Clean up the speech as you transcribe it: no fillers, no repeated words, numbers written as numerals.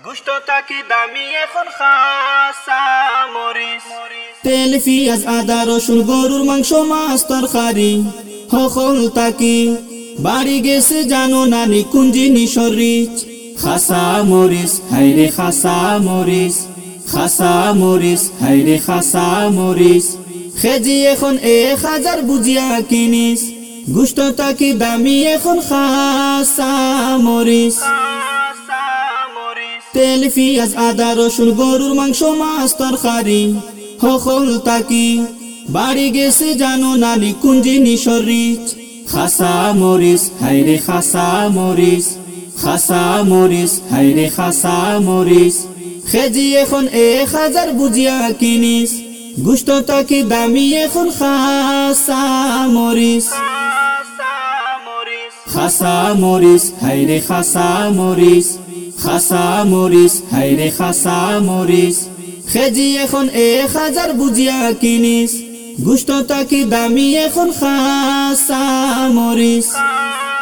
গুষ্টটা কি দামি এখন খাসা মরিচ। তেল পিঁয়াজ আদা রসুন গরুর মাংস মাছ তরকারি হকল তাকি বাড়ি গেছে জানো নানি কোন জিনিসের রিচ। খাসা মরিচ হাইরে খাসা মরিচ, খাসা মরিচ হাইরে খাসা মরিচ। খেজি এখন 1000 বুঝিয়া কিনিস, গুষ্টটা কি দামি এখন খাসা মরিচ। তেল পিঁয়াজ আদা রসুন গরুর মাংস মাছ তরকারি হকল তাকি বাড়ি গেছে জানো নানি কোন জিনিসের রিচ। খাসা মরিচ হাইরে খাসা মরিচ, খাসা মরিচ হাইরে খাসা মরিচ। খেজি এখন 1000 বুঝিয়া কিনিস, গুষ্টটা কি দামি এখন খাসা মরিচ। খাসা মরিচ হাইরে খাসা মরিচ, খাসা মরিচ হাইরে খাসা মরিচ। খেজি এখন 1000 বুঝিয়া কিনিস, গুষ্টটা কি দামি এখন খাসা মরিচ।